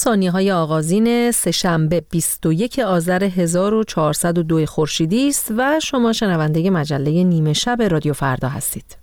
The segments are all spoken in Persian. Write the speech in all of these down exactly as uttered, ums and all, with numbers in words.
ثانیه‌های آغازین سه‌شنبه بیست و یک آذر هزار و چهارصد و دو خورشیدی است و شما شنونده مجله نیمه شب رادیو فردا هستید.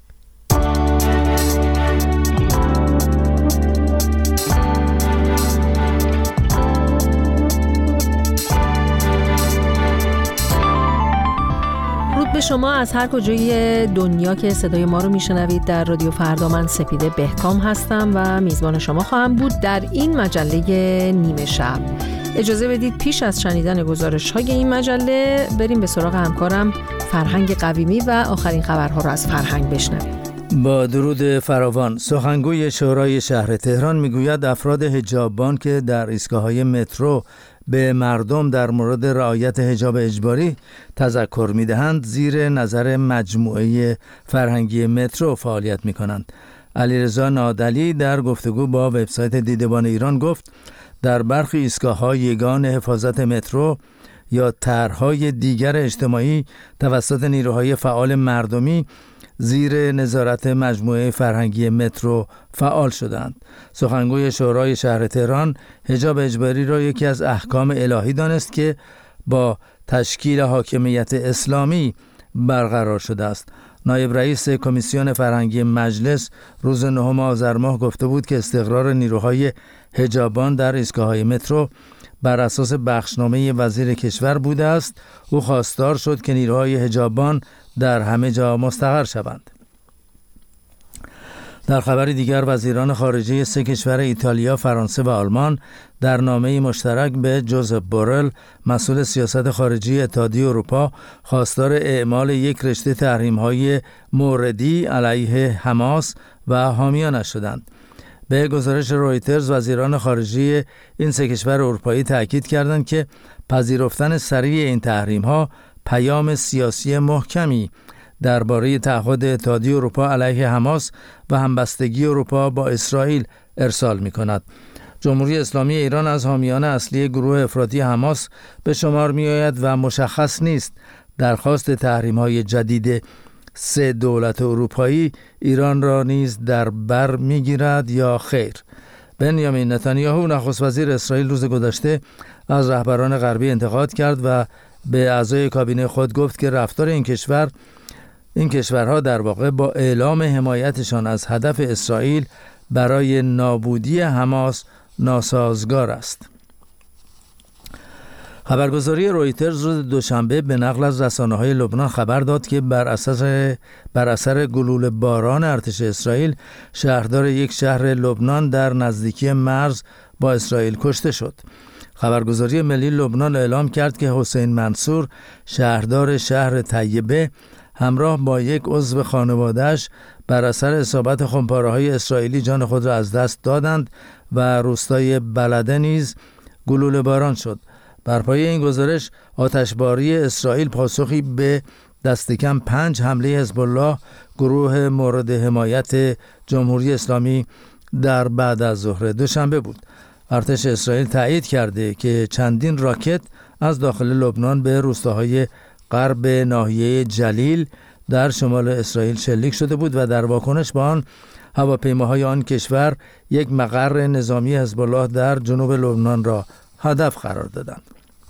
به شما از هر کجای دنیا که صدای ما رو میشنوید در رادیو فردا. من سپیده بهکام هستم و میزبان شما خواهم بود در این مجله نیمه شب. اجازه بدید پیش از شنیدن گزارش های این مجله بریم به سراغ همکارم فرهنگ قویمی و آخرین خبرها رو از فرهنگ بشنویم. با درود فراوان، سخنگوی شورای شهر تهران میگوید افراد حجابان که در ایستگاه‌های مترو به مردم در مورد رعایت حجاب اجباری تذکر میدهند زیر نظر مجموعه فرهنگی مترو فعالیت میکنند. علیرضا نادلی در گفتگو با وبسایت دیدبان ایران گفت در برخی ایستگاه‌ها یگان حفاظت مترو یا طرح‌های دیگر اجتماعی توسط نیروهای فعال مردمی زیر نظارت مجموعه فرهنگی مترو فعال شدند. سخنگوی شورای شهر تهران حجاب اجباری را یکی از احکام الهی دانست که با تشکیل حاکمیت اسلامی برقرار شده است. نایب رئیس کمیسیون فرهنگی مجلس روز نهم آذر ماه گفته بود که استقرار نیروهای حجابان در ایستگاه‌های مترو بر اساس بخشنامه وزیر کشور بوده است. او خواستار شد که نیروهای حجابان در همه جا مستقر شوند. در خبر دیگر وزیران خارجه سه کشور ایتالیا، فرانسه و آلمان در نامه‌ای مشترک به جوزپ بورل مسئول سیاست خارجی اتحادیه اروپا خواستار اعمال یک رشته تحریم‌های موردی علیه حماس و حامیانش شدند. به گزارش رویترز وزیران خارجه این سه کشور اروپایی تاکید کردند که پذیرفتن سریع این تحریم‌ها پیام سیاسی محکمی درباره تعهد اتحادیه اروپا علیه حماس و همبستگی اروپا با اسرائیل ارسال می‌کند. جمهوری اسلامی ایران از حامیان اصلی گروه افراطی حماس به شمار می‌آید و مشخص نیست درخواست تحریم‌های جدید سه دولت اروپایی ایران را نیز در بر می‌گیرد یا خیر. بنیامین نتانیاهو نخست وزیر اسرائیل روز گذشته از رهبران غربی انتقاد کرد و به اعضای کابینه خود گفت که رفتار این کشور این کشورها در واقع با اعلام حمایتشان از هدف اسرائیل برای نابودی حماس ناسازگار است. خبرگزاری رویترز روز دوشنبه به نقل از رسانه‌های لبنان خبر داد که بر اساس بر اثر گلوله باران ارتش اسرائیل شهردار یک شهر لبنان در نزدیکی مرز با اسرائیل کشته شد. خبرگزاری ملی لبنان اعلام کرد که حسین منصور شهردار شهر طیبه همراه با یک عضو خانواده‌اش بر اثر اصابت خمپاره‌های اسرائیلی جان خود را از دست دادند و روستای بلده نیز گلوله باران شد. بر پایه این گزارش آتشباری اسرائیل پاسخی به دست کم پنج حمله حزب الله گروه مورد حمایت جمهوری اسلامی در بعد از ظهر دوشنبه بود. ارتش اسرائیل تایید کرده که چندین راکت از داخل لبنان به روستاهای غرب ناحیه جلیل در شمال اسرائیل شلیک شده بود و در واکنش به آن هواپیماهای آن کشور یک مقر نظامی حزب الله در جنوب لبنان را هدف قرار دادند.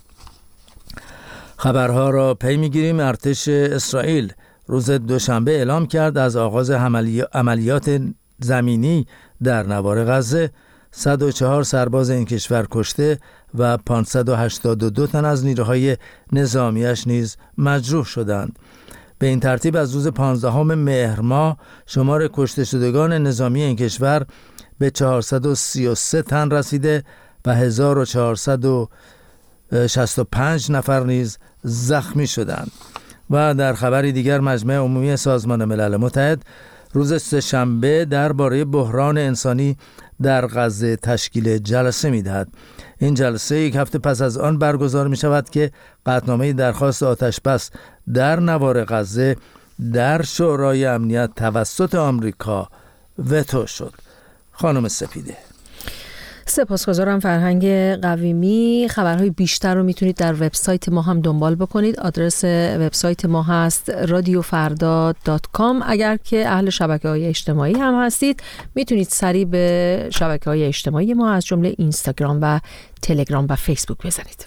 خبرها را پی می‌گیریم. ارتش اسرائیل روز دوشنبه اعلام کرد از آغاز عملیات زمینی در نوار غزه صد و چهار سرباز این کشور کشته و پانصد و هشتاد و دو تن از نیروهای نظامیش نیز مجروح شدند. به این ترتیب از روز پانزدهم مهر ماه شمار کشته شدگان نظامی این کشور به چهارصد و سی و سه تن رسیده و هزار و چهارصد و شصت و پنج نفر نیز زخمی شدند. و در خبری دیگر مجمع عمومی سازمان ملل متحد روز سه‌شنبه درباره بحران انسانی در غزه تشکیل جلسه می‌دهد. این جلسه یک هفته پس از آن برگزار می‌شود که قطعنامه درخواست آتش‌بس در نوار غزه در شورای امنیت توسط آمریکا وتو شد. خانم سپیده. سپاسگزارم فرهنگ قویمی. خبرهای بیشتر رو میتونید در وبسایت ما هم دنبال بکنید. آدرس وبسایت ما هست رادیو فردا دات کام. اگر که اهل شبکه‌های اجتماعی هم هستید میتونید سریع به شبکه‌های اجتماعی ما از جمله اینستاگرام و تلگرام و فیسبوک بزنید.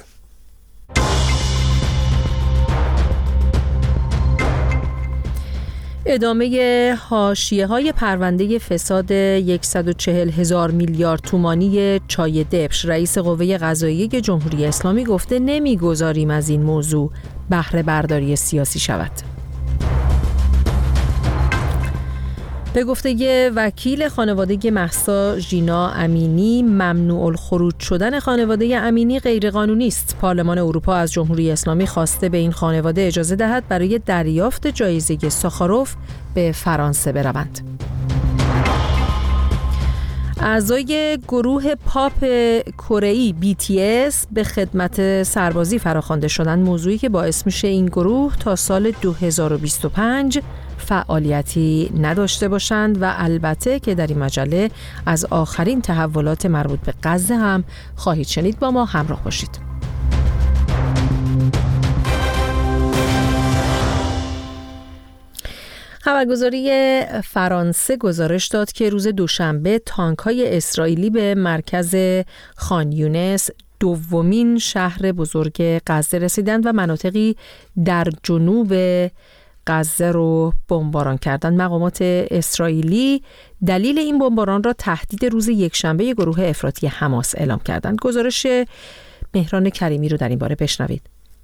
ادامه حاشیه‌های پرونده فساد صد و چهل هزار میلیارد تومانی چای دبش. رئیس قوه قضاییه جمهوری اسلامی گفته نمیگذاریم از این موضوع بهره برداری سیاسی شود. به گفته وکیل خانواده مهسا ژینا امینی، ممنوع الخروج شدن خانواده امینی غیرقانونی است. پارلمان اروپا از جمهوری اسلامی خواسته به این خانواده اجازه دهد برای دریافت جایزه ساخاروف به فرانسه بروند. اعضای گروه پاپ کره‌ای بی تی اس به خدمت سربازی فراخوانده شدند، موضوعی که باعث میشه این گروه تا سال دو هزار و بیست و پنج فعالیتی نداشته باشند و البته که در این مجله از آخرین تحولات مربوط به غزه هم خواهید شنید. با ما همراه باشید. خبرگزاری فرانسه گزارش داد که روز دوشنبه تانک‌های اسرائیلی به مرکز خان یونس، دومین شهر بزرگ غزه، رسیدند و مناطقی در جنوب غزه رو بمباران کردند. مقامات اسرائیلی دلیل این بمباران را تهدید روز یکشنبه گروه افراطی حماس اعلام کردند. گزارش مهران کریمی رو در این باره بشنوید.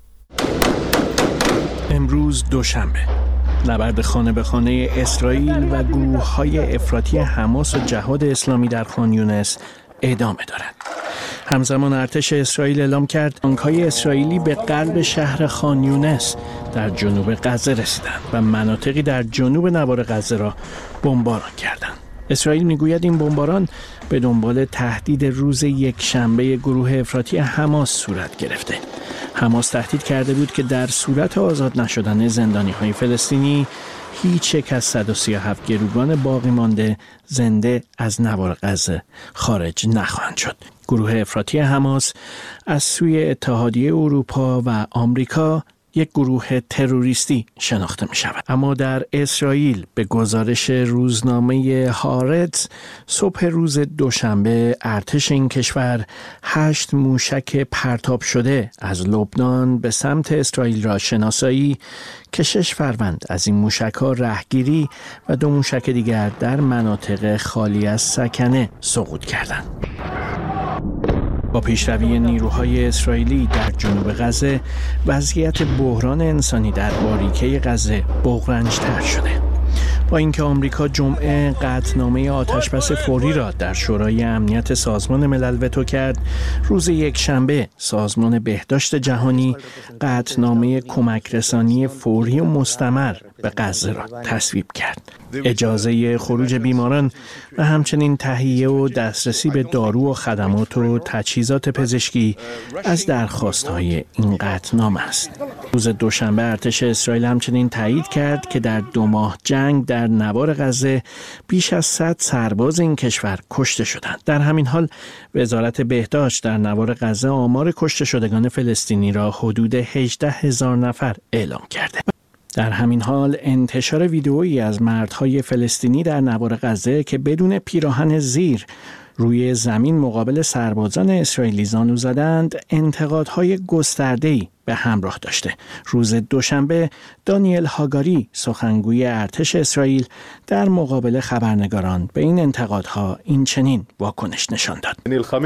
امروز دوشنبه نبرد خانه به خانه اسرائیل و گروه‌های افراطی حماس و جهاد اسلامی در خان یونس ادامه دارد. همزمان ارتش اسرائیل اعلام کرد تانک‌های اسرائیلی به قلب شهر خان یونس در جنوب غزه رسیدند و مناطقی در جنوب نوار غزه را بمباران کردند. اسرائیل میگوید این بمباران به دنبال تهدید روز یکشنبه گروه افراطی حماس صورت گرفته. حماس تهدید کرده بود که در صورت آزاد نشدن زندانی‌های فلسطینی هیچ یک از صد و سی و هفت گروگان باقی مانده زنده از نوار غزه خارج نخواهند شد. گروه افراطی حماس از سوی اتحادیه اروپا و آمریکا یک گروه تروریستی شناخته می شود. اما در اسرائیل به گزارش روزنامه هارتز صبح روز دوشنبه ارتش این کشور هشت موشک پرتاب شده از لبنان به سمت اسرائیل را شناسایی که شش فروند از این موشک ها رهگیری و دو موشک دیگر در مناطق خالی از سکنه سقوط کردند. با پیشروی نیروهای اسرائیلی در جنوب غزه، وضعیت بحران انسانی در باریکه غزه بغرنج‌تر شده. با اینکه آمریکا جمعه قطعنامه آتشبس فوری را در شورای امنیت سازمان ملل وتو کرد، روز یکشنبه سازمان بهداشت جهانی قطعنامه کمک رسانی فوری و مستمر به غزه را تصویب کرد. اجازه خروج بیماران و همچنین تهیه و دسترسی به دارو و خدمات و تجهیزات پزشکی از درخواست‌های این قطعنامه است. روز دوشنبه ارتش اسرائیل همچنین تایید کرد که در دو ماه جنگ در نوار غزه بیش از صد سرباز این کشور کشته شدند. در همین حال وزارت بهداشت در نوار غزه آمار کشته شدگان فلسطینی را حدود هجده هزار نفر اعلام کرده. در همین حال انتشار ویدئویی از مردهای فلسطینی در نوار غزه که بدون پیراهن زیر روی زمین مقابل سربازان اسرائیلی زانو زدند، انتقادهای گسترده‌ای به همراه داشته. روز دوشنبه دانیل هاگاری سخنگوی ارتش اسرائیل در مقابل خبرنگاران به این انتقادها این چنین واکنش نشان داد.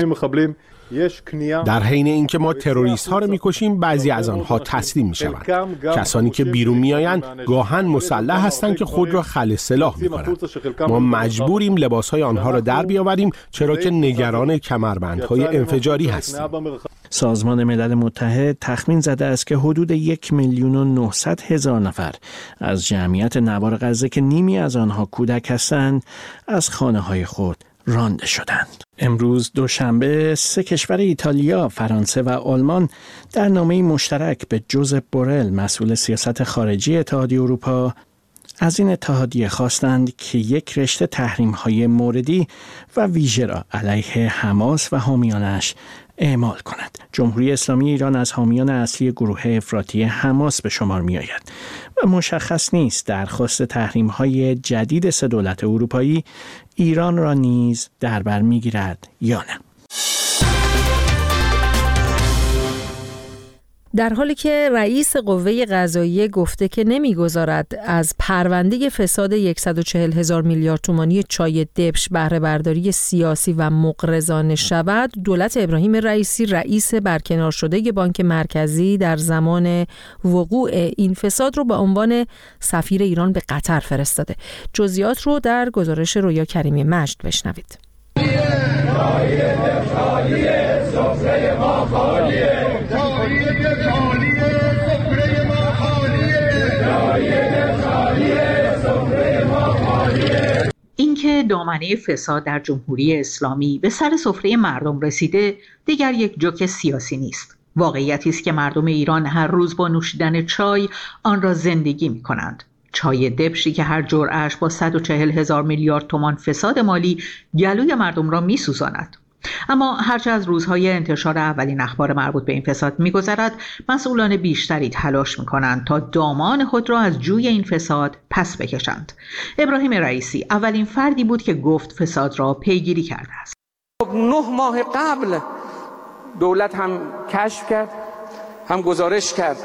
در حین اینکه ما تروریست ها رو میکشیم، بعضی از آنها تسلیم میشوند. کسانی که بیرون میآیند گاهن مسلح هستند که خود را خل سلاح میکنند. ما مجبوریم لباس های آنها را در بیاوریم، چرا که نگران کمربندهای انفجاری هستیم. سازمان ملل متحد تخمین زده است که حدود یک میلیون و نهصد هزار نفر از جمعیت نوار غزه که نیمی از آنها کودک هستند از خانه های خود رانده شدند. امروز دوشنبه سه کشور ایتالیا، فرانسه و آلمان در نامه‌ای مشترک به جوزپ بورل، مسئول سیاست خارجی اتحادیه اروپا، از این اتحادیه خواستند که یک رشته تحریم‌های موردی و ویژه را علیه حماس و حامیانش اعمال کند. جمهوری اسلامی ایران از حامیان اصلی گروه افراطی حماس به شمار می آید و مشخص نیست درخواست تحریم‌های جدید سه دولت اروپایی ایران را نیز در بر می گیرد یا نه. در حالی که رئیس قوه قضاییه گفته که نمیگذارد از پرونده فساد صد و چهل هزار میلیارد تومانی چای دبش بهره برداری سیاسی و مغرضانه شود، دولت ابراهیم رئیسی رئیس برکنار شده بانک مرکزی در زمان وقوع این فساد رو به عنوان سفیر ایران به قطر فرستاده. جزئیات رو در گزارش رویا کریمی مجد بشنوید. اینکه دامنه فساد در جمهوری اسلامی به سر سفره مردم رسیده دیگر یک جوک سیاسی نیست. واقعیتی است که مردم ایران هر روز با نوشیدن چای آن را زندگی می کنند. چای دبشی که هر جرعه‌اش با صد و چهل هزار میلیارد تومان فساد مالی گلوی مردم را می سوزاند. اما هرچه از روزهای انتشار اولین اخبار مربوط به این فساد می‌گذرد، مسئولان بیشتری تلاش می‌کنند تا دامان خود را از جوی این فساد پس بکشند. ابراهیم رئیسی اولین فردی بود که گفت فساد را پیگیری کرده است. نه ماه قبل دولت هم کشف کرد، هم گزارش کرد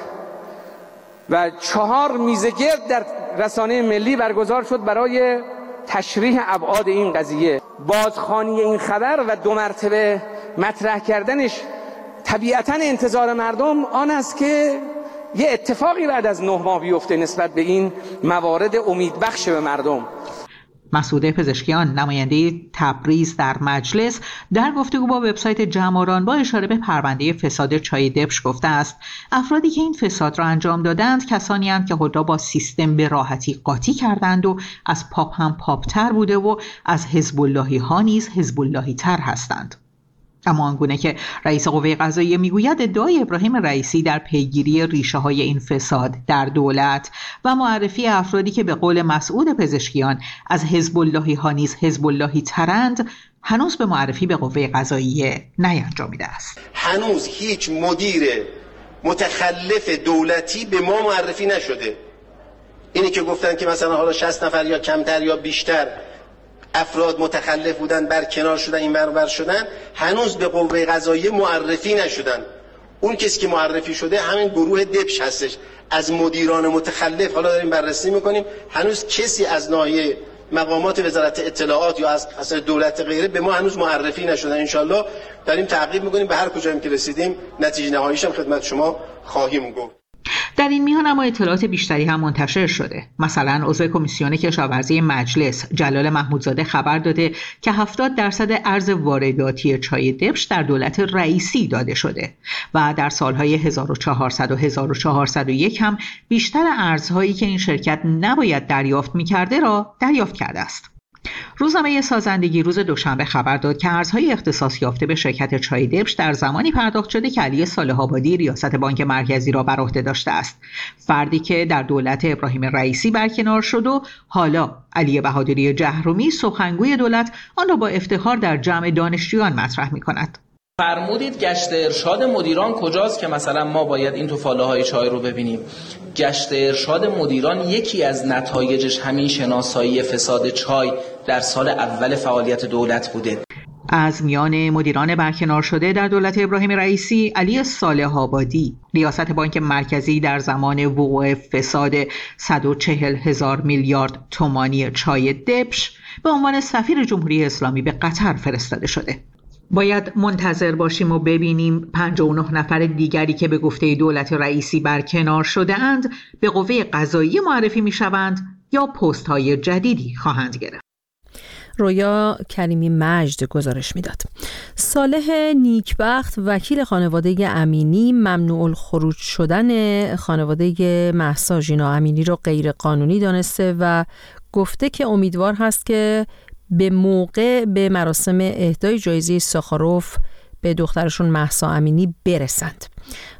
و چهار میزه گرد در رسانه ملی برگزار شد برای تشریح ابعاد این قضیه. بازخوانی این خبر و دو مرتبه مطرح کردنش طبیعتاً انتظار مردم آن است که یه اتفاقی بعد از نه ماه بیفته نسبت به این موارد امیدبخش به مردم. مسعود پزشکیان، نماینده تبریز در مجلس، در گفتگو با وبسایت جماران با اشاره به پرونده فساد چای دبش گفته است افرادی که این فساد را انجام دادند کسانی هستند که خود را با سیستم به راحتی قاطی کردند و از پاپ هم پاپتر بوده و از حزب اللهی ها نیز حزب اللهی تر هستند. اما آنگونه که رئیس قوه قضاییه میگوید ادعای ابراهیم رئیسی در پیگیری ریشه های این فساد در دولت و معرفی افرادی که به قول مسعود پزشکیان از حزب اللهی ها نیز حزب اللهی ترند هنوز به معرفی به قوه قضاییه نینجامیده است. هنوز هیچ مدیر متخلف دولتی به ما معرفی نشده. اینی که گفتن که مثلا حالا شصت نفر یا کمتر یا بیشتر افراد متخلف بودن برکنار شدن این برابر شدن هنوز به قوه قضاییه معرفی نشدن. اون کسی که معرفی شده همین گروه دبش هستش. از مدیران متخلف حالا داریم بررسی میکنیم، هنوز کسی از ناحیه مقامات وزارت اطلاعات یا از اصل دولت غیره به ما هنوز معرفی نشدن. انشالله داریم تعقیب میکنیم، به هر کجایی که رسیدیم نتیجه نهاییش هم خدمت شما خواهیم گفت. در این میان اما اطلاعات بیشتری هم منتشر شده. مثلا عضو کمیسیون کشاورزی مجلس جلال محمودزاده خبر داده که هفتاد درصد ارز وارداتی چای دبش در دولت رئیسی داده شده و در سالهای هزار و چهارصد و هزار و چهارصد و یک هم بیشتر ارزهایی که این شرکت نباید دریافت می‌کرده را دریافت کرده است. روزنامه سازندگی روز دوشنبه خبر داد که ارزهای اختصاص یافته به شرکت چای دبش در زمانی پرداخت شده که علی صالح آبادی ریاست بانک مرکزی را بر عهده داشته است، فردی که در دولت ابراهیم رئیسی برکنار شد و حالا علی بهادری جهرومی سخنگوی دولت آن را با افتخار در جمع دانشجویان مطرح می‌کند. فرمودید گشت ارشاد مدیران کجاست که مثلا ما باید این توفاله های چای رو ببینیم؟ گشت ارشاد مدیران یکی از نتایجش همین شناسایی فساد چای در سال اول فعالیت دولت بوده. از میان مدیران برکنار شده در دولت ابراهیم رئیسی، علی صالح آبادی ریاست بانک مرکزی در زمان وقوع فساد صد و چهل هزار میلیارد تومانی چای دبش به عنوان سفیر جمهوری اسلامی به قطر فرستاده شده. باید منتظر باشیم و ببینیم پنجاه و نه نفر دیگری که به گفته دولت رئیسی برکنار شده اند به قوه قضاییه معرفی می شوند یا پست های جدیدی خواهند گرفت. رویا کریمی مجد گزارش میداد. صالح نیکبخت وکیل خانواده امینی ممنوع الخروج شدن خانواده مهسا ژینا امینی را غیر قانونی دانسته و گفته که امیدوار هست که به موقع به مراسم اهدای جایزه ساخاروف به دخترشون مهسا امینی برسند.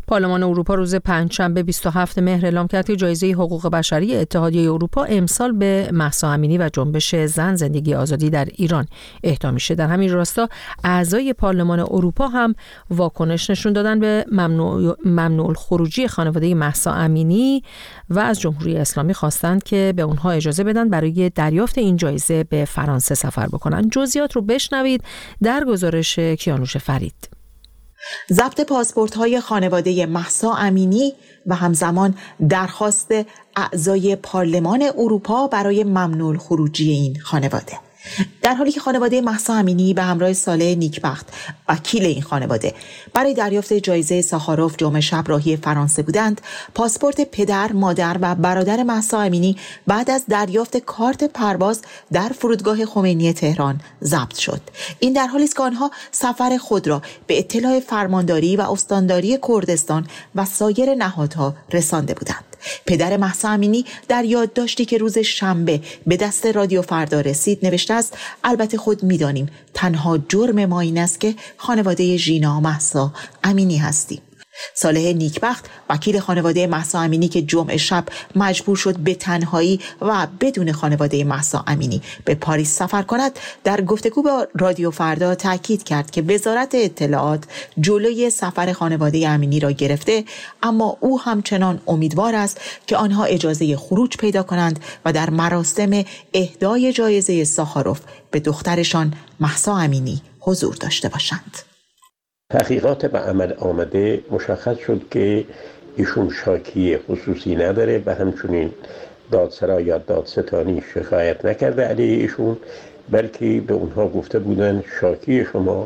پارلمان اروپا روز پنجشنبه بیست و هفتم مهر اعلام کرد که جایزه حقوق بشری اتحادیه اروپا امسال به مهسا امینی و جنبش زن زندگی آزادی در ایران اهدا میشه. در همین راستا اعضای پارلمان اروپا هم واکنش نشون دادن به ممنوع ممنوع الخروجی خانواده مهسا امینی و از جمهوری اسلامی خواستند که به اونها اجازه بدن برای دریافت این جایزه به فرانسه سفر بکنن. جزئیات رو بشنوید در گزارش کیانوش فرید. ضبط پاسپورت‌های خانواده مهسا امینی و همزمان درخواست اعضای پارلمان اروپا برای ممنوع الخروجی این خانواده. در حالی که خانواده مهسا امینی به همراه صالح نیکبخت وکیل این خانواده برای دریافت جایزه ساخاروف جمعه شب راهی فرانسه بودند، پاسپورت پدر، مادر و برادر مهسا امینی بعد از دریافت کارت پرواز در فرودگاه خمینی تهران ضبط شد. این در حالی است که آنها سفر خود را به اطلاع فرمانداری و استانداری کردستان و سایر نهادها رسانده بودند. پدر مهسا امینی در یادداشتی که روز شنبه به دست رادیو فردا رسید نوشته است: البته خود می‌دانیم تنها جرم ما این است که خانواده ژینا مهسا امینی هستیم. صالح نیکبخت وکیل خانواده مهسا امینی که جمعه شب مجبور شد به تنهایی و بدون خانواده مهسا امینی به پاریس سفر کند، در گفتگو با رادیو فردا تاکید کرد که وزارت اطلاعات جلوی سفر خانواده امینی را گرفته، اما او همچنان امیدوار است که آنها اجازه خروج پیدا کنند و در مراسم اهدای جایزه ساخاروف به دخترشان مهسا امینی حضور داشته باشند. تحقیقات به عمل آمده مشخص شد که ایشون شاکی خصوصی نداره و همچنین دادسرا یا دادستانی شکایت نکرده علیه ایشون، بلکه به اونها گفته بودن شاکی شما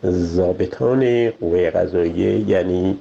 ضابطان قوه قضاییه یعنی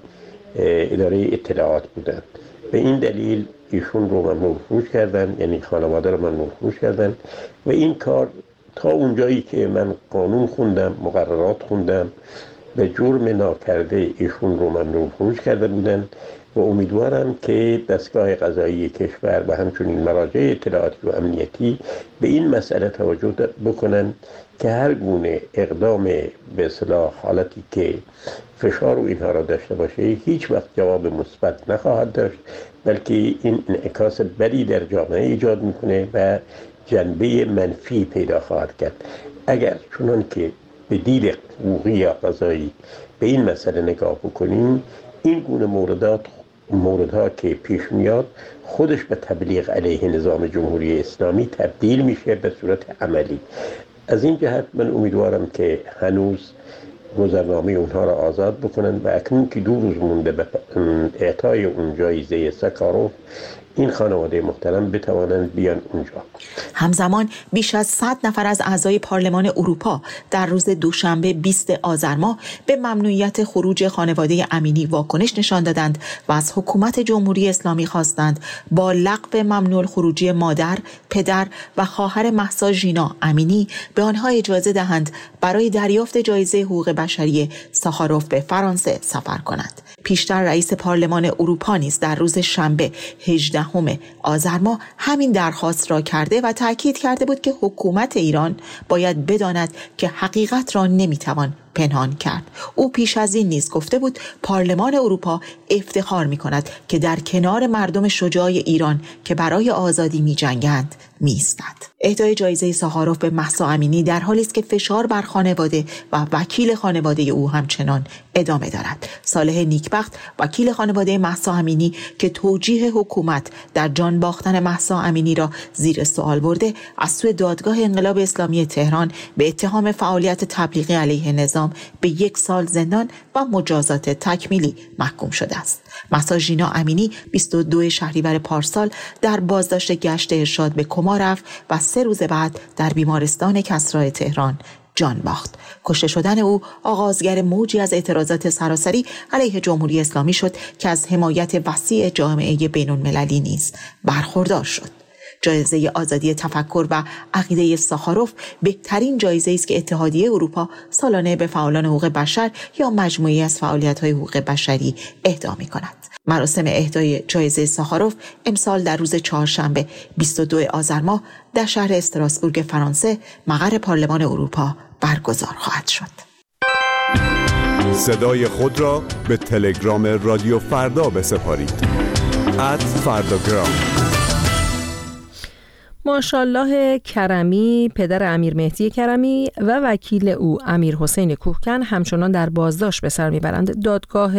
اداره اطلاعات بودن. به این دلیل ایشون رو ممنوع خروج کردن، یعنی خانواده رو ممنوع خروج کردن و این کار تا اونجایی که من قانون خوندم، مقررات خوندم، به جرم ناکرده ایشون رو ممنوع خروج کرده بودن و امیدوارم که دستگاه قضایی کشور و همچنین مراجع اطلاعاتی و امنیتی به این مسئله توجه بکنن که هر گونه اقدام به اصطلاح حالتی که فشار و اینها را داشته باشه هیچ وقت جواب مثبت نخواهد داشت، بلکه این انعکاس بدی در جامعه ایجاد میکنه و جنبه منفی پیدا خواهد کرد. اگر چنان که به دید حقوقی یا قضایی به این مسئله نگاه بکنیم، این گونه موردات موردها که پیش میاد خودش به تبلیغ علیه نظام جمهوری اسلامی تبدیل میشه به صورت عملی. از این جهت من امیدوارم که هنوز گذرنامه اونها را آزاد بکنن و اکنون که دو روز مونده به اعطای اون جایزه ساخاروف، این خانواده محترم بتوانند بیان اونجا. همزمان بیش از صد نفر از اعضای پارلمان اروپا در روز دوشنبه بیست آذر ماه به ممنوعیت خروج خانواده امینی واکنش نشان دادند و از حکومت جمهوری اسلامی خواستند با لغو ممنوع الخروجی مادر، پدر و خواهر مهسا ژینا امینی به آنها اجازه دهند برای دریافت جایزه حقوق بشری ساخاروف به فرانسه سفر کنند. پیشتر رئیس پارلمان اروپا نیز در روز شنبه هجدهم آذر ماه همین درخواست را کرده و تاکید کرده بود که حکومت ایران باید بداند که حقیقت را نمیتوان پنهان کرد. او پیش از این نیز گفته بود پارلمان اروپا افتخار می‌کند که در کنار مردم شجاع ایران که برای آزادی می‌جنگند می‌ایستد. اهدای جایزه ساخاروف به مهسا امینی در حالی است که فشار بر خانواده و وکیل خانواده او همچنان ادامه دارد. صالح نیکبخت وکیل خانواده مهسا امینی که توجیه حکومت در جان باختن مهسا امینی را زیر سوال برده، از سوی دادگاه انقلاب اسلامی تهران به اتهام فعالیت تبلیغی علیه نظام به یک سال زندان و مجازات تکمیلی محکوم شده است. مهسا ژینا امینی بیست و دو شهریور پارسال در بازداشت گشت ارشاد به کما رفت و سه روز بعد در بیمارستان کسری تهران جان باخت. کشته شدن او آغازگر موجی از اعتراضات سراسری علیه جمهوری اسلامی شد که از حمایت وسیع جامعه بین‌المللی نیز برخوردار شد. جایزه آزادی تفکر و عقیده ساخاروف بهترین جایزه است که اتحادیه اروپا سالانه به فعالان حقوق بشر یا مجموعه‌ای از فعالیت‌های حقوق بشری اهدا می‌کند. مراسم اهدای جایزه ساخاروف امسال در روز چهارشنبه بیست و دو آذر ماه در شهر استراسبورگ فرانسه مقر پارلمان اروپا برگزار خواهد شد. صدای خود را به تلگرام رادیو فردا بسپارید. ات فرداگرام. ماشاءالله کرمی، پدر امیر مهدی کرمی و وکیل او امیر حسین کوهکن همچنان در بازداشت به سر میبرند. دادگاه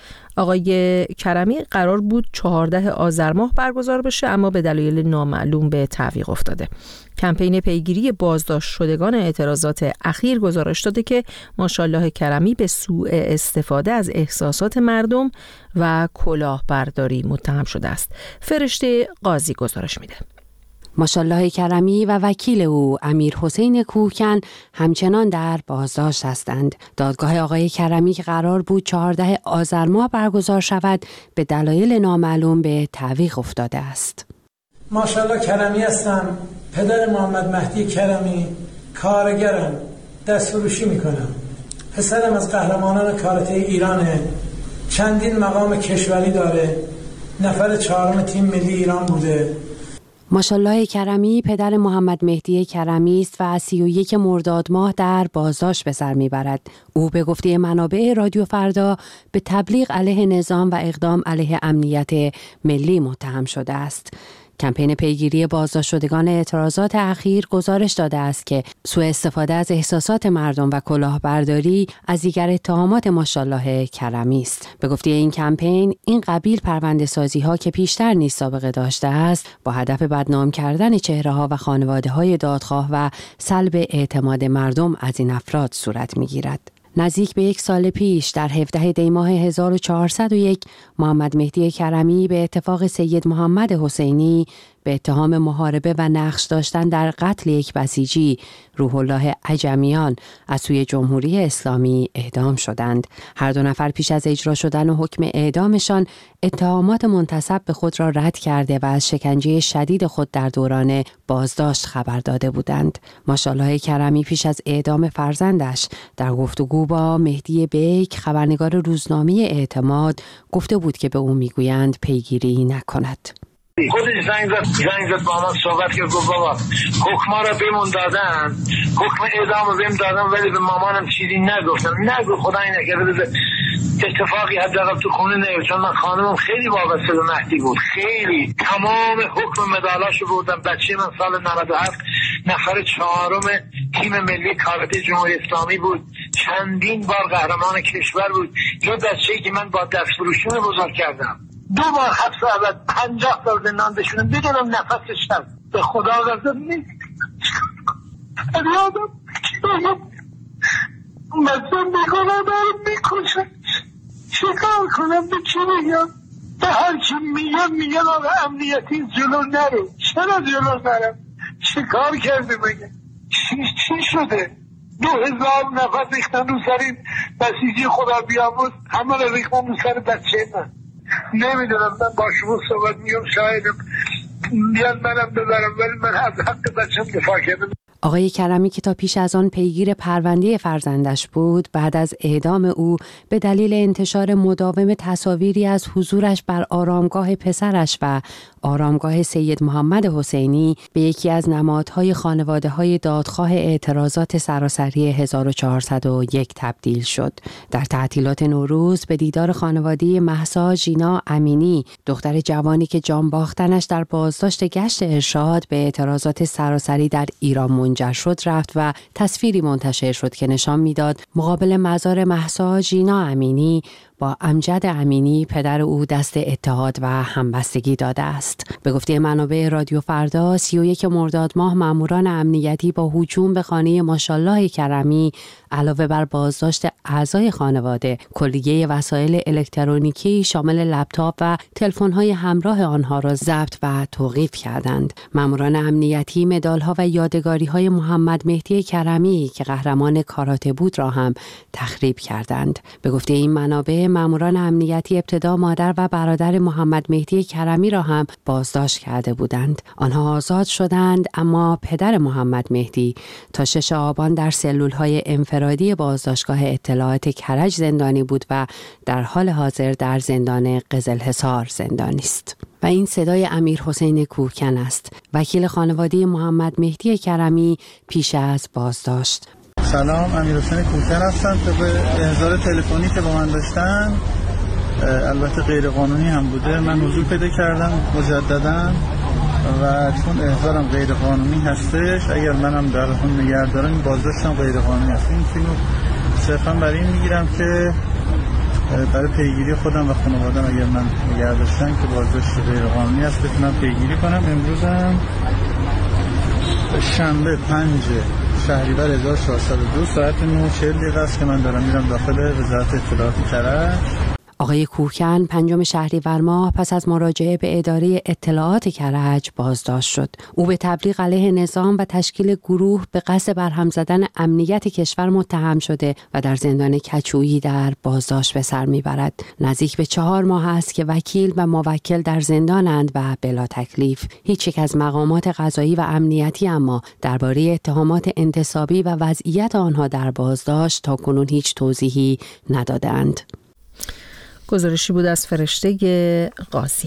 آقای کرمی قرار بود چهارده آذر ماه برگزار بشه، اما به دلایل نامعلوم به تعویق افتاده. کمپین پیگیری بازداشت شدگان اعتراضات اخیر گزارش داده که ماشاءالله کرمی به سوء استفاده از احساسات مردم و کلاهبرداری متهم شده است. فرشته قاضی گزارش میده. ماشاءالله کرمی و وکیل او امیر حسین کوهکن همچنان در بازداشت هستند. دادگاه آقای کرمی که قرار بود چهارده آذر ماه برگزار شود به دلایل نامعلوم به تعویق افتاده است. ماشاءالله کرمی هستم، پدر محمد مهدی کرمی، کارگرم، دستفروشی میکنم. پسرم از قهرمانان کاراته ایرانه، چندین مقام کشوری داره، نفر چهارم تیم ملی ایران بوده. ماشاءالله کرمی پدر محمد مهدی کرمی است و از سی و یک مرداد ماه در بازداشت به سر میبرد. او به گفته منابع رادیو فردا به تبلیغ علیه نظام و اقدام علیه امنیت ملی متهم شده است. کمپین پیگیری بازداشت شدگان اعتراضات اخیر گزارش داده است که سوء استفاده از احساسات مردم و کلاهبرداری از دیگر اتهامات ماشاءالله کرمی است. به گفته این کمپین، این قبیل پرونده سازی ها که پیشتر نیز سابقه داشته است، با هدف بدنام کردن چهره ها و خانواده های دادخواه و سلب اعتماد مردم از این افراد صورت می گیرد. نزدیک به یک سال پیش در هفدهم دی ماه هزار و چهارصد و یک محمد مهدی کرمی به اتفاق سید محمد حسینی به اتهام محاربه و نقش داشتن در قتل یک بسیجی روح الله عجمیان از سوی جمهوری اسلامی اعدام شدند. هر دو نفر پیش از اجرا شدن حکم اعدامشان اتهامات منتسب به خود را رد کرده و از شکنجه شدید خود در دوران بازداشت خبر داده بودند. ماشاءالله کرمی پیش از اعدام فرزندش در گفتگو با مهدی بیک خبرنگار روزنامه اعتماد گفته بود که به او میگویند پیگیری نکند. خودش زنگ زد زنگ زد با من صحبت کرد، گفت بابا حکما را بهمون دادن، حکم اعدام رو بهم دادن ولی به مامانم چیزی نگفتم. نگو خدای نکرده اتفاقی حداقل تو خونه نیفت، چون من خانمم خیلی وابسته به مهدی بود، خیلی تمام حکم مدالاشو بردم. بچه من سال نود و هفت نفر چهارم تیم ملی کاراته جمهوری اسلامی بود، چندین بار قهرمان کشور بود. یه بچه‌ای که من با دستفروشی بزرگ کردم، دو بار حبس ابد، پنجاه سال زندان بشونم، بدونم نفسش هست. به خدا قسم نیست یادم مثلا میکنم دارم میکشم، چیکار کنم؟ به چی بگم؟ به هر چی میگم میگم آقا امنیتی جلو نرو. چرا جلو نرم؟ چیکار کرده بگم؟ چی, چی شده؟ دو هزار نفر ریختن رو سر بسیجی خدا بیاموز، همه رو ریختن رو سر بچه من. نمیدونم، من با شما صحبت میگم شایدم بیان منم ببرم، ولی من از حق بچم دفاع کردم. آقای کرمی که تا پیش از آن پیگیر پرونده فرزندش بود، بعد از اعدام او به دلیل انتشار مداوم تصاویری از حضورش بر آرامگاه پسرش و آرامگاه سید محمد حسینی به یکی از نمادهای خانواده‌های دادخواه اعتراضات سراسری هزار و چهارصد و یک تبدیل شد. در تعطیلات نوروز به دیدار خانواده مهسا ژینا امینی، دختر جوانی که جان باختنش در بازداشت گشت ارشاد به اعتراضات سراسری در ایران منجر شد رفت و تصویری منتشر شد که نشان میداد مقابل مزار مهسا ژینا امینی با امجد امینی پدر او دست اتحاد و همبستگی داده است. به گفته منابع رادیو فردا، سی و یک مرداد ماه ماموران امنیتی با هجوم به خانه ماشاءالله کرمی علاوه بر بازداشت اعضای خانواده، کلیه وسایل الکترونیکی شامل لپتاپ و تلفن‌های همراه آنها را ضبط و توقیف کردند. ماموران امنیتی مدال‌ها و یادگاری‌های محمد مهدی کرمی که قهرمان کاراته بود را هم تخریب کردند. به گفته این منابع، ماموران امنیتی ابتدا مادر و برادر محمد مهدی کرمی را هم بازداشت کرده بودند. آنها آزاد شدند، اما پدر محمد مهدی تا شش آبان در سلول‌های انفرادی بازداشتگاه اطلاعات کرج زندانی بود و در حال حاضر در زندان قزلحصار زندانی است. و این صدای امیر حسین کوهکن است، وکیل خانواده محمد مهدی کرمی پیش از بازداشت. سلام، امیرحسین کوکر هستم. طبق احضار تلفنی که با من داشتن، البته غیر قانونی هم بوده، من حضور پیدا کردم مجددا و چون احضارم غیر قانونی هستش، اگر منم در هم نگه دارم این بازداشتم غیر قانونی هست. این فیلمو صرفا برای این میگیرم که برای پیگیری خودم و خانواده‌ام اگر من نگه داشتن که بازداشت غیر قانونی هست بتونم پیگیری کنم. امروزم شنبه پنج شهریور هزار و چهارصد و دو ساعت نه و چهل دقیقه است که من دارم میرم داخل وزارت اطلاعات کرج. آقای کوکن پنجم شهریور ماه پس از مراجعه به اداره اطلاعات کرج بازداشت شد. او به تبلیغ علیه نظام و تشکیل گروه به قصد برهم زدن امنیت کشور متهم شده و در زندان کچویی در بازداشت به سر میبرد. نزدیک به چهار ماه است که وکیل و موکل در زندانند و بلا تکلیف. هیچ یک از مقامات قضایی و امنیتی اما درباره اتهامات انتصابی و وضعیت آنها در بازداشت تا کنون هیچ توضیحی ندادند. گزارشی بود از فرشته قاضی.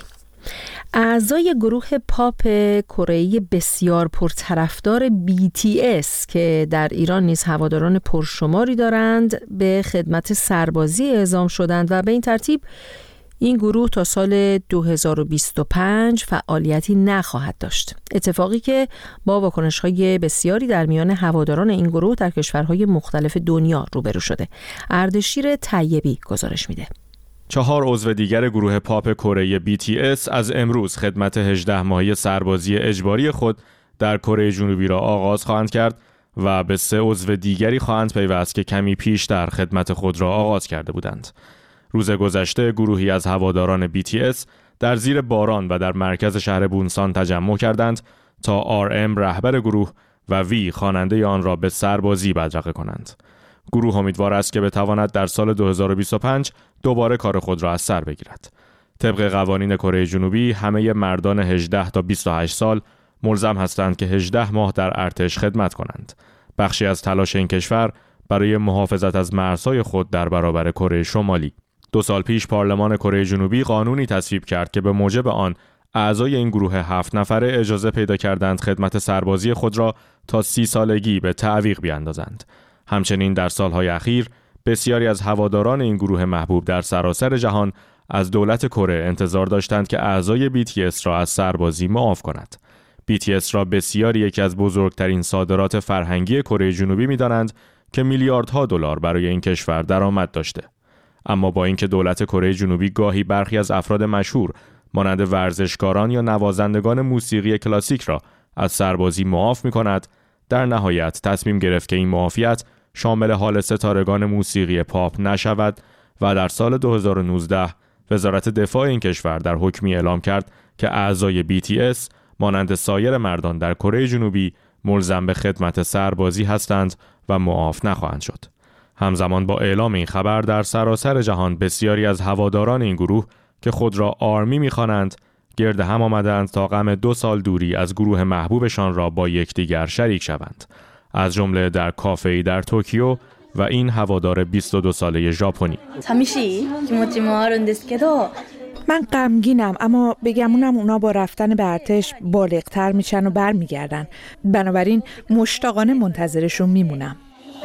اعضای گروه پاپ کره‌ای بسیار پرطرفدار بی تی اس که در ایران نیز هواداران پرشماری دارند به خدمت سربازی اعزام شدند و به این ترتیب این گروه تا سال دو هزار و بیست و پنج فعالیتی نخواهد داشت. اتفاقی که با واکنش‌های بسیاری در میان هواداران این گروه در کشورهای مختلف دنیا روبرو شده. اردشیر طیبی گزارش میده. چهار عضو دیگر گروه پاپ کره بی تی اس از امروز خدمت هجده ماهه سربازی اجباری خود در کره جنوبی را آغاز خواهند کرد و به سه عضو دیگری خواهند پیوست که کمی پیش در خدمت خود را آغاز کرده بودند. روز گذشته گروهی از هواداران بی تی اس در زیر باران و در مرکز شهر بونسان تجمع کردند تا آر ام رهبر گروه و وی خواننده آن را به سربازی بدرقه کنند. گروه امیدوار است که بتواند در سال دو هزار و بیست و پنج دوباره کار خود را از سر بگیرد. طبق قوانین کره جنوبی همه مردان هجده تا بیست و هشت سال ملزم هستند که هجده ماه در ارتش خدمت کنند. بخشی از تلاش این کشور برای محافظت از مرزهای خود در برابر کره شمالی. دو سال پیش پارلمان کره جنوبی قانونی تصویب کرد که به موجب آن اعضای این گروه هفت نفره اجازه پیدا کردند خدمت سربازی خود را تا سی سالگی به تعویق بیاندازند. همچنین در سالهای اخیر بسیاری از هواداران این گروه محبوب در سراسر جهان از دولت کره انتظار داشتند که اعضای بی تی اس را از سربازی معاف کند. بی تی اس را بسیاری یکی از بزرگترین صادرات فرهنگی کره جنوبی می‌دانند که میلیاردها دلار برای این کشور درآمد داشته. اما با اینکه دولت کره جنوبی گاهی برخی از افراد مشهور مانند ورزشکاران یا نوازندگان موسیقی کلاسیک را از سربازی معاف می‌کند، در نهایت تصمیم گرفت که این معافیت شامل حال ستارگان موسیقی پاپ نشود و در سال دو هزار و نوزده وزارت دفاع این کشور در حکمی اعلام کرد که اعضای بی تی اس مانند سایر مردان در کره جنوبی ملزم به خدمت سربازی هستند و معاف نخواهند شد. همزمان با اعلام این خبر در سراسر جهان بسیاری از هواداران این گروه که خود را آرمی می‌خوانند گرد هم آمدند تا غم دو سال دوری از گروه محبوبشان را با یکدیگر شریک شوند. از جمله در کافه‌ای در توکیو و این هوادار بیست و دو ساله ژاپنی. من غمگینم، اما بگمونم اونا با رفتن به ارتش بالغ‌تر میشن و برمیگردن. بنابراین مشتاقانه منتظرشون میمونم.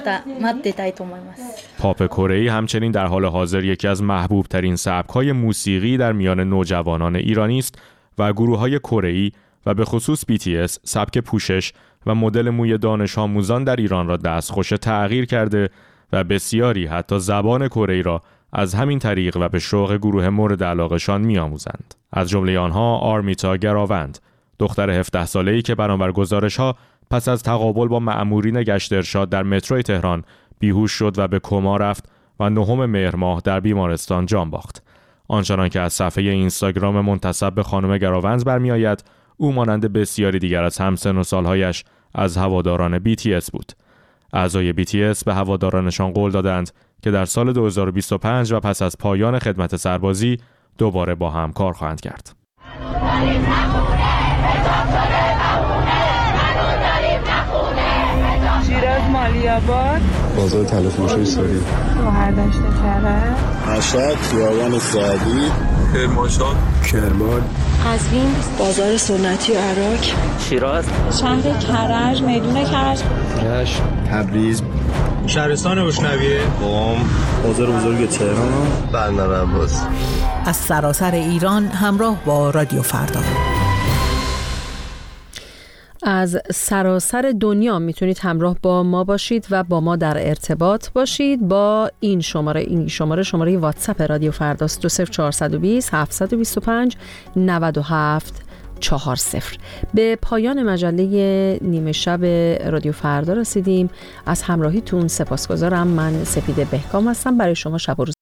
پاپ کره‌ای همچنین در حال حاضر یکی از محبوب ترین سبک‌های موسیقی در میان نوجوانان ایرانی است و گروه‌های کره‌ای و به خصوص بی تی اس سبک پوشش و مدل موی دانش آموزان در ایران را دستخوش تغییر کرده و بسیاری حتی زبان کره‌ای را از همین طریق و به شوق گروه مورد علاقه‌شان می‌آموزند. از جمله آنها آرمیتا گراوند، دختر هفده ساله‌ای که بنابر گزارش‌ها پس از تقابل با مأمورین گشت ارشاد در مترو تهران بیهوش شد و به کما رفت و نهم مهر ماه در بیمارستان جان باخت. آنچنان که از صفحه اینستاگرام منتسب به خانم گراوند برمی‌آید، او مانند بسیاری دیگر از همسن و سالهایش از هواداران بی تی اس بود. اعضای بی تی اس به هوادارانشان قول دادند که در سال دو هزار و بیست و پنج و پس از پایان خدمت سربازی دوباره با هم کار خواهند کرد. شیراز مالی‌آباد، بازار تلفروشی ساری، شهردشت کرج، مشهد، خیابان سعدی، کرمانشاه، کرمان، قزوین، بازار سنتی و عراق، شیراز، شهر کرج، میدون کرج، رشت، تبریز، شهرستان اشنویه. قم بازار بزرگ تهران. بندر عباس. از سراسر ایران همراه با رادیو فردا. از سراسر دنیا میتونید همراه با ما باشید و با ما در ارتباط باشید با این شماره. این شماره شماره واتساپ رادیو فرداست. دو صفر چهارصد و بیست هفتصد و بیست و پنج نود و هفت چهار صفر. به پایان مجله نیمه شب رادیو فردا رسیدیم. از همراهیتون سپاسگزارم. من سپیده بهکام هستم. برای شما شب و روز